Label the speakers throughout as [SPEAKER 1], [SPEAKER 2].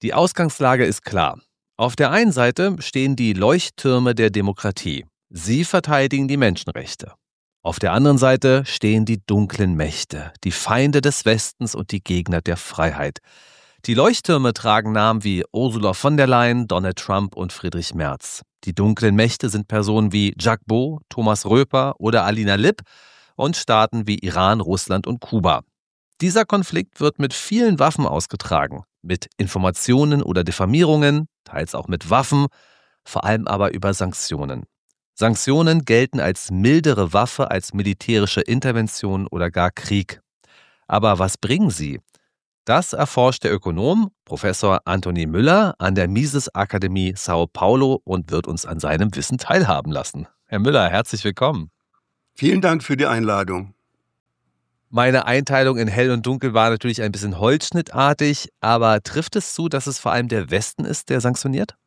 [SPEAKER 1] Die Ausgangslage ist klar. Auf der einen Seite stehen die Leuchttürme der Demokratie. Sie verteidigen die Menschenrechte. Auf der anderen Seite stehen die dunklen Mächte, die Feinde des Westens und die Gegner der Freiheit. Die Leuchttürme tragen Namen wie Ursula von der Leyen, Donald Trump und Friedrich Merz. Die dunklen Mächte sind Personen wie Jack Bo, Thomas Röper oder Alina Lipp und Staaten wie Iran, Russland und Kuba. Dieser Konflikt wird mit vielen Waffen ausgetragen, mit Informationen oder Diffamierungen, teils auch mit Waffen, vor allem aber über Sanktionen. Sanktionen gelten als mildere Waffe, als militärische Intervention oder gar Krieg. Aber was bringen sie? Das erforscht der Ökonom Professor Anthony Müller an der Mises-Akademie Sao Paulo und wird uns an seinem Wissen teilhaben lassen. Herr Müller, herzlich willkommen.
[SPEAKER 2] Vielen Dank für die Einladung.
[SPEAKER 1] Meine Einteilung in Hell und Dunkel war natürlich ein bisschen holzschnittartig, aber trifft es zu, dass es vor allem der Westen ist, der sanktioniert?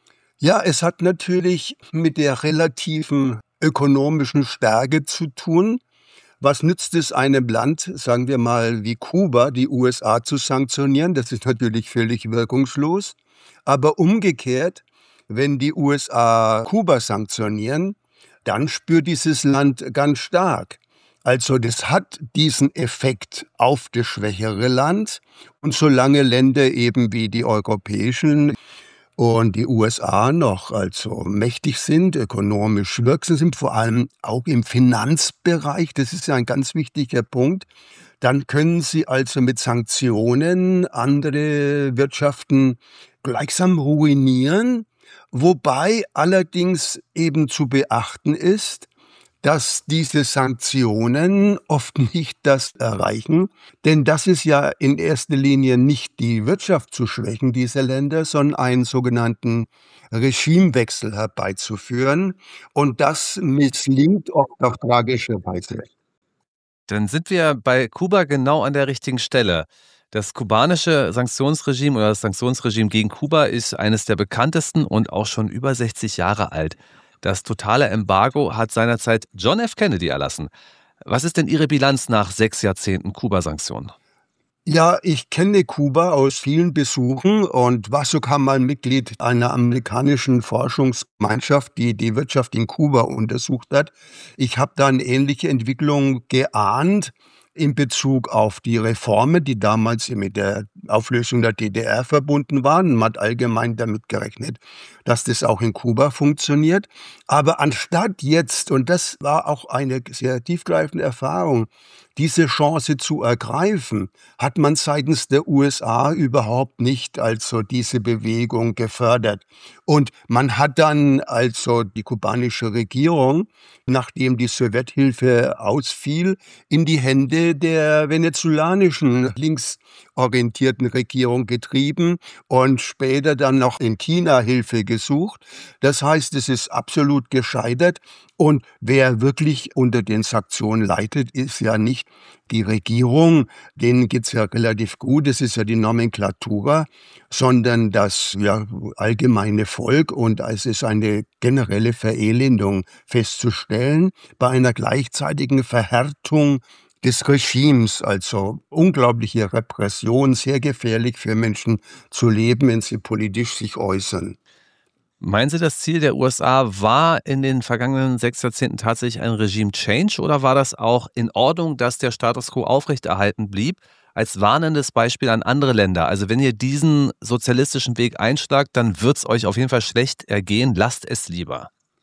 [SPEAKER 2] Ja, es hat natürlich mit der relativen ökonomischen Stärke zu tun. Was nützt es einem Land, sagen wir mal wie Kuba, die USA zu sanktionieren? Das ist natürlich völlig wirkungslos. Aber umgekehrt, wenn die USA Kuba sanktionieren, dann spürt dieses Land ganz stark. Also das hat diesen Effekt auf das schwächere Land. Und solange Länder eben wie die europäischen und die USA noch also mächtig sind, ökonomisch wirksam sind, vor allem auch im Finanzbereich, das ist ja ein ganz wichtiger Punkt, dann können sie also mit Sanktionen andere Wirtschaften gleichsam ruinieren, wobei allerdings eben zu beachten ist, dass diese Sanktionen oft nicht das erreichen, denn das ist ja in erster Linie nicht die Wirtschaft zu schwächen dieser Länder, sondern einen sogenannten Regimewechsel herbeizuführen, und das misslingt oft auf tragische Weise.
[SPEAKER 1] Dann sind wir bei Kuba genau an der richtigen Stelle. Das kubanische Sanktionsregime oder das Sanktionsregime gegen Kuba ist eines der bekanntesten und auch schon über 60 Jahre alt. Das totale Embargo hat seinerzeit John F. Kennedy erlassen. Was ist denn Ihre Bilanz nach 6 Jahrzehnten Kuba-Sanktionen?
[SPEAKER 2] Ja, ich kenne Kuba aus vielen Besuchen und war sogar mal Mitglied einer amerikanischen Forschungsgemeinschaft, die die Wirtschaft in Kuba untersucht hat. Ich habe da eine ähnliche Entwicklung geahnt in Bezug auf die Reformen, die damals mit der Auflösung der DDR verbunden waren. Man hat allgemein damit gerechnet, dass das auch in Kuba funktioniert. Aber anstatt jetzt, und das war auch eine sehr tiefgreifende Erfahrung, diese Chance zu ergreifen, hat man seitens der USA überhaupt nicht also diese Bewegung gefördert. Und man hat dann also die kubanische Regierung, nachdem die Sowjethilfe ausfiel, in die Hände der venezolanischen linksorientierten Regierung getrieben und später dann noch in China Hilfe gesucht. Das heißt, es ist absolut gescheitert. Und wer wirklich unter den Sanktionen leidet, ist ja nicht die Regierung, denen geht's ja relativ gut, das ist ja die Nomenklatura, sondern das allgemeine Volk, und es ist eine generelle Verelendung festzustellen bei einer gleichzeitigen Verhärtung des Regimes, also unglaubliche Repression, sehr gefährlich für Menschen zu leben, wenn sie politisch sich äußern.
[SPEAKER 1] Meinen Sie, das Ziel der USA war in den vergangenen 6 Jahrzehnten tatsächlich ein Regime-Change oder war das auch in Ordnung, dass der Status quo aufrechterhalten blieb, als warnendes Beispiel an andere Länder? Also wenn ihr diesen sozialistischen Weg einschlagt, dann wird es euch auf jeden Fall schlecht ergehen, lasst es lieber.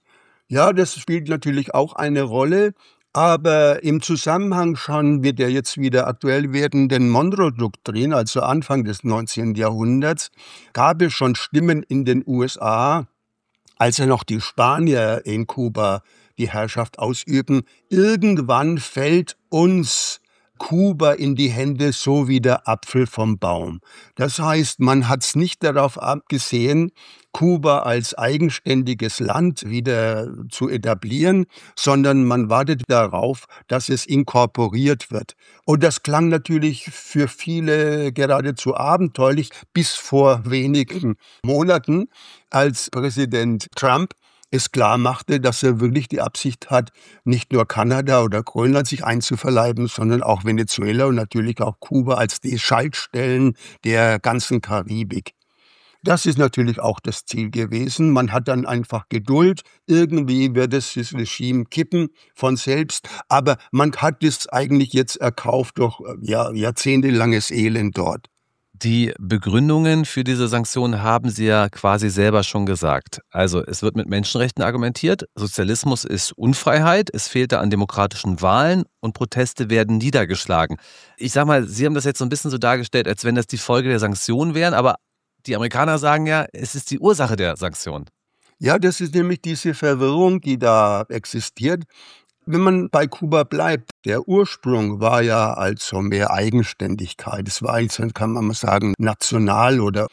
[SPEAKER 2] Ja, das spielt natürlich auch eine Rolle. Aber im Zusammenhang schon mit der jetzt wieder aktuell werdenden Monroe-Doktrin, also Anfang des 19. Jahrhunderts, gab es schon Stimmen in den USA, als ja noch die Spanier in Kuba die Herrschaft ausüben. Irgendwann fällt uns Kuba in die Hände so wie der Apfel vom Baum. Das heißt, man hat es nicht darauf abgesehen, Kuba als eigenständiges Land wieder zu etablieren, sondern man wartet darauf, dass es inkorporiert wird. Und das klang natürlich für viele geradezu abenteuerlich bis vor wenigen Monaten, als Präsident Trump es klar machte, dass er wirklich die Absicht hat, nicht nur Kanada oder Grönland sich einzuverleiben, sondern auch Venezuela und natürlich auch Kuba als die Schaltstellen der ganzen Karibik. Das ist natürlich auch das Ziel gewesen. Man hat dann einfach Geduld. Irgendwie wird das Regime kippen von selbst. Aber man hat es eigentlich jetzt erkauft durch jahrzehntelanges Elend dort.
[SPEAKER 1] Die Begründungen für diese Sanktionen haben Sie ja quasi selber schon gesagt. Also es wird mit Menschenrechten argumentiert, Sozialismus ist Unfreiheit, es fehlte an demokratischen Wahlen und Proteste werden niedergeschlagen. Ich sag mal, Sie haben das jetzt so ein bisschen so dargestellt, als wenn das die Folge der Sanktionen wären, aber die Amerikaner sagen ja, es ist die Ursache der Sanktionen.
[SPEAKER 2] Ja, das ist nämlich diese Verwirrung, die da existiert. Wenn man bei Kuba bleibt, der Ursprung war ja also mehr Eigenständigkeit. Es war eigentlich, kann man mal sagen, National- oder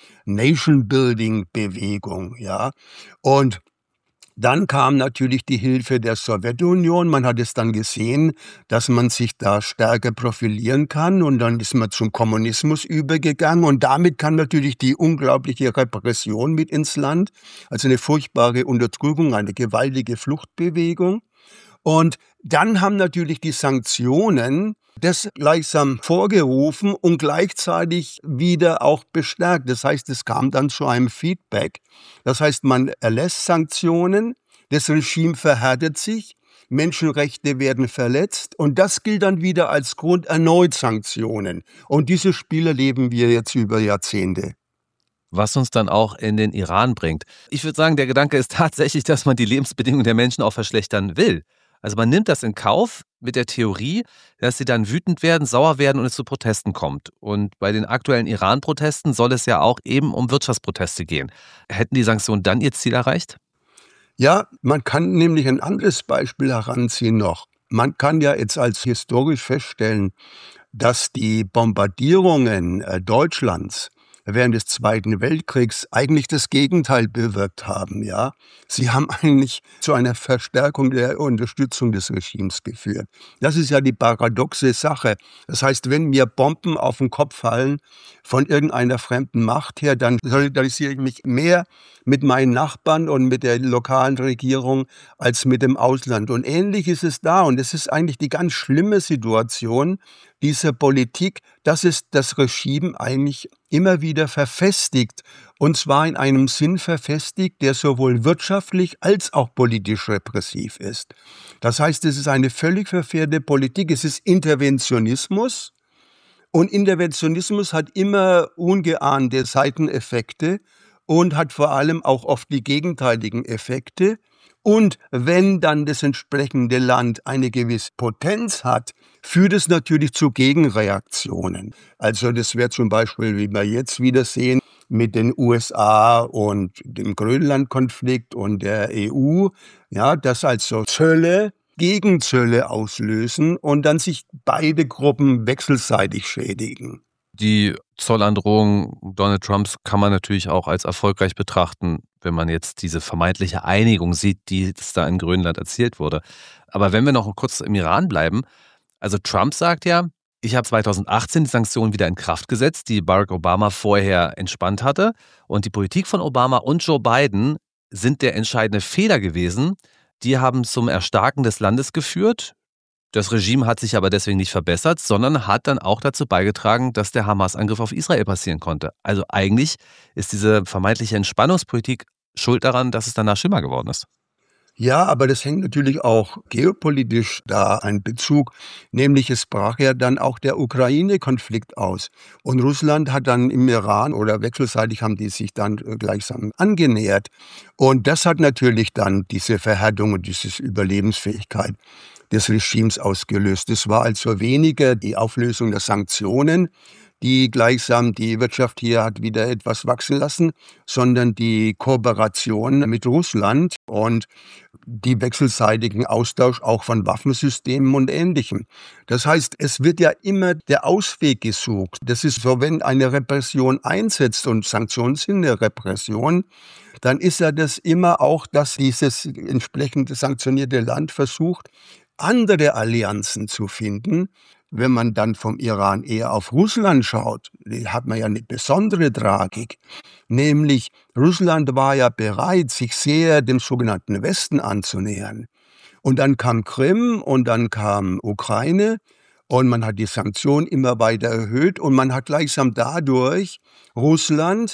[SPEAKER 2] Nation-Building-Bewegung, ja. Und dann kam natürlich die Hilfe der Sowjetunion. Man hat es dann gesehen, dass man sich da stärker profilieren kann. Und dann ist man zum Kommunismus übergegangen. Und damit kam natürlich die unglaubliche Repression mit ins Land. Also eine furchtbare Unterdrückung, eine gewaltige Fluchtbewegung. Und dann haben natürlich die Sanktionen das gleichsam vorgerufen und gleichzeitig wieder auch bestärkt. Das heißt, es kam dann zu einem Feedback. Das heißt, man erlässt Sanktionen, das Regime verhärtet sich, Menschenrechte werden verletzt und das gilt dann wieder als Grund erneut Sanktionen. Und diese Spiele erleben wir jetzt über Jahrzehnte.
[SPEAKER 1] Was uns dann auch in den Iran bringt. Ich würde sagen, der Gedanke ist tatsächlich, dass man die Lebensbedingungen der Menschen auch verschlechtern will. Also man nimmt das in Kauf mit der Theorie, dass sie dann wütend werden, sauer werden und es zu Protesten kommt. Und bei den aktuellen Iran-Protesten soll es ja auch eben um Wirtschaftsproteste gehen. Hätten die Sanktionen dann ihr Ziel erreicht?
[SPEAKER 2] Ja, man kann nämlich ein anderes Beispiel heranziehen noch. Man kann ja jetzt als historisch feststellen, dass die Bombardierungen Deutschlands während des Zweiten Weltkriegs eigentlich das Gegenteil bewirkt haben, ja. Sie haben eigentlich zu einer Verstärkung der Unterstützung des Regimes geführt. Das ist ja die paradoxe Sache. Das heißt, wenn mir Bomben auf den Kopf fallen von irgendeiner fremden Macht her, dann solidarisiere ich mich mehr mit meinen Nachbarn und mit der lokalen Regierung als mit dem Ausland. Und ähnlich ist es da. Und es ist eigentlich die ganz schlimme Situation dieser Politik, dass es das Regime eigentlich immer wieder verfestigt. Und zwar in einem Sinn verfestigt, der sowohl wirtschaftlich als auch politisch repressiv ist. Das heißt, es ist eine völlig verfehlte Politik. Es ist Interventionismus. Und Interventionismus hat immer ungeahnte Seiteneffekte und hat vor allem auch oft die gegenteiligen Effekte. Und wenn dann das entsprechende Land eine gewisse Potenz hat, führt es natürlich zu Gegenreaktionen. Also das wäre zum Beispiel, wie wir jetzt wieder sehen, mit den USA und dem Grönland-Konflikt und der EU, ja, dass also Zölle Gegenzölle auslösen und dann sich beide Gruppen wechselseitig schädigen.
[SPEAKER 1] Die Zollandrohung Donald Trumps kann man natürlich auch als erfolgreich betrachten, wenn man jetzt diese vermeintliche Einigung sieht, die es da in Grönland erzielt wurde. Aber wenn wir noch kurz im Iran bleiben, also Trump sagt ja, ich habe 2018 die Sanktionen wieder in Kraft gesetzt, die Barack Obama vorher entspannt hatte. Und die Politik von Obama und Joe Biden sind der entscheidende Fehler gewesen. Die haben zum Erstarken des Landes geführt. Das Regime hat sich aber deswegen nicht verbessert, sondern hat dann auch dazu beigetragen, dass der Hamas-Angriff auf Israel passieren konnte. Also eigentlich ist diese vermeintliche Entspannungspolitik schuld daran, dass es danach schlimmer geworden ist.
[SPEAKER 2] Ja, aber das hängt natürlich auch geopolitisch da ein Bezug, nämlich es brach ja dann auch der Ukraine-Konflikt aus. Und Russland hat dann im Iran oder wechselseitig haben die sich dann gleichsam angenähert. Und das hat natürlich dann diese Verhärtung und diese Überlebensfähigkeit des Regimes ausgelöst. Es war also weniger die Auflösung der Sanktionen, die gleichsam die Wirtschaft hier hat wieder etwas wachsen lassen, sondern die Kooperation mit Russland und die wechselseitigen Austausch auch von Waffensystemen und Ähnlichem. Das heißt, es wird ja immer der Ausweg gesucht. Das ist so, wenn eine Repression einsetzt und Sanktionen sind eine Repression, dann ist ja das immer auch, dass dieses entsprechende sanktionierte Land versucht, andere Allianzen zu finden. Wenn man dann vom Iran eher auf Russland schaut, hat man ja eine besondere Tragik. Nämlich Russland war ja bereit, sich sehr dem sogenannten Westen anzunähern. Und dann kam Krim und dann kam Ukraine und man hat die Sanktionen immer weiter erhöht und man hat gleichsam dadurch Russland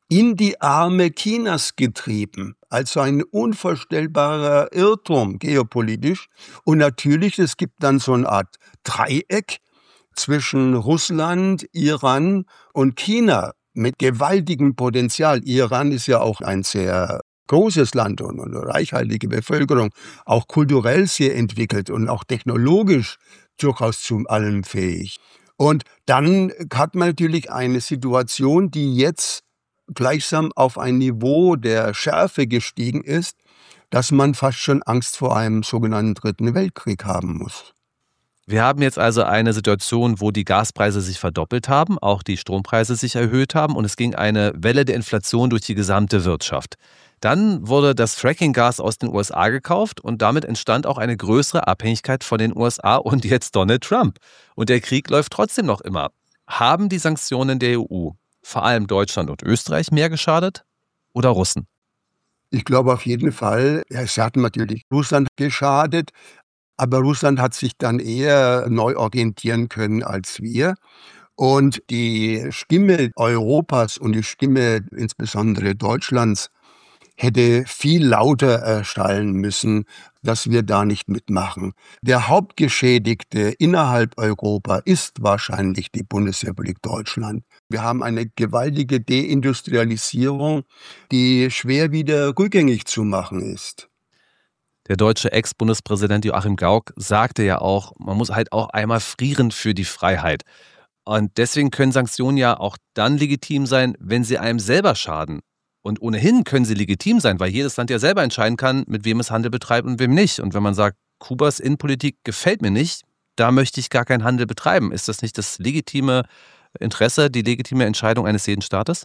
[SPEAKER 2] in die Arme Chinas getrieben. Also ein unvorstellbarer Irrtum geopolitisch. Und natürlich, es gibt dann so eine Art Dreieck zwischen Russland, Iran und China mit gewaltigem Potenzial. Iran ist ja auch ein sehr großes Land und eine reichhaltige Bevölkerung, auch kulturell sehr entwickelt und auch technologisch durchaus zu allem fähig. Und dann hat man natürlich eine Situation, die jetzt gleichsam auf ein Niveau der Schärfe gestiegen ist, dass man fast schon Angst vor einem sogenannten Dritten Weltkrieg haben muss.
[SPEAKER 1] Wir haben jetzt also eine Situation, wo die Gaspreise sich verdoppelt haben, auch die Strompreise sich erhöht haben und es ging eine Welle der Inflation durch die gesamte Wirtschaft. Dann wurde das Fracking-Gas aus den USA gekauft und damit entstand auch eine größere Abhängigkeit von den USA und jetzt Donald Trump. Und der Krieg läuft trotzdem noch immer. Haben die Sanktionen der EU, vor allem Deutschland und Österreich, mehr geschadet oder Russen?
[SPEAKER 2] Ich glaube auf jeden Fall, es hat natürlich Russland geschadet, aber Russland hat sich dann eher neu orientieren können als wir. Und die Stimme Europas und die Stimme insbesondere Deutschlands hätte viel lauter erschallen müssen, dass wir da nicht mitmachen. Der Hauptgeschädigte innerhalb Europa ist wahrscheinlich die Bundesrepublik Deutschland. Wir haben eine gewaltige Deindustrialisierung, die schwer wieder rückgängig zu machen ist.
[SPEAKER 1] Der deutsche Ex-Bundespräsident Joachim Gauck sagte ja auch, man muss halt auch einmal frieren für die Freiheit. Und deswegen können Sanktionen ja auch dann legitim sein, wenn sie einem selber schaden. Und ohnehin können sie legitim sein, weil jedes Land ja selber entscheiden kann, mit wem es Handel betreibt und wem nicht. Und wenn man sagt, Kubas Innenpolitik gefällt mir nicht, da möchte ich gar keinen Handel betreiben. Ist das nicht das legitime Interesse, die legitime Entscheidung eines jeden Staates?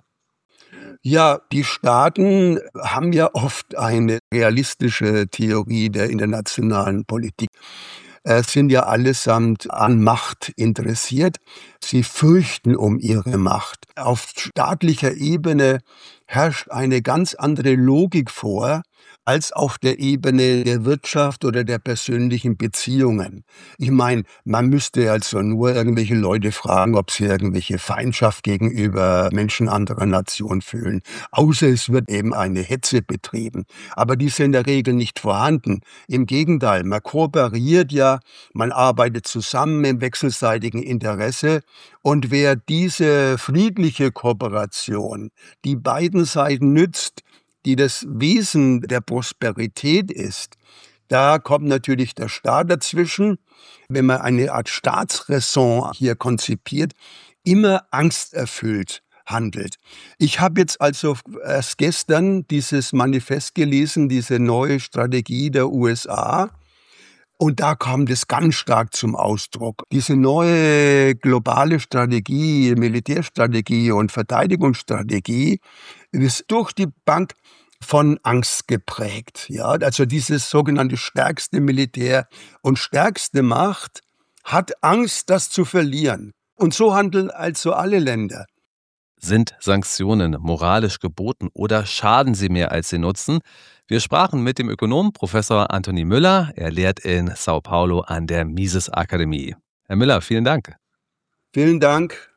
[SPEAKER 2] Ja, die Staaten haben ja oft eine realistische Theorie der internationalen Politik. Sind ja allesamt an Macht interessiert. Sie fürchten um ihre Macht. Auf staatlicher Ebene herrscht eine ganz andere Logik vor als auf der Ebene der Wirtschaft oder der persönlichen Beziehungen. Ich meine, man müsste also nur irgendwelche Leute fragen, ob sie irgendwelche Feindschaft gegenüber Menschen anderer Nation fühlen. Außer es wird eben eine Hetze betrieben. Aber die ist in der Regel nicht vorhanden. Im Gegenteil, man kooperiert ja, man arbeitet zusammen im wechselseitigen Interesse. Und wer diese friedliche Kooperation, die beiden Seiten nützt, die das Wesen der Prosperität ist, da kommt natürlich der Staat dazwischen, wenn man eine Art Staatsräson hier konzipiert, immer angsterfüllt handelt. Ich habe jetzt also erst gestern dieses Manifest gelesen, diese neue Strategie der USA. Und da kam das ganz stark zum Ausdruck. Diese neue globale Strategie, Militärstrategie und Verteidigungsstrategie ist durch die Bank von Angst geprägt. Ja, also dieses sogenannte stärkste Militär und stärkste Macht hat Angst, das zu verlieren. Und so handeln also alle Länder.
[SPEAKER 1] Sind Sanktionen moralisch geboten oder schaden sie mehr, als sie nutzen? Wir sprachen mit dem Ökonom Professor Anthony Müller. Er lehrt in Sao Paulo an der Mises Akademie. Herr Müller, vielen Dank.
[SPEAKER 2] Vielen Dank.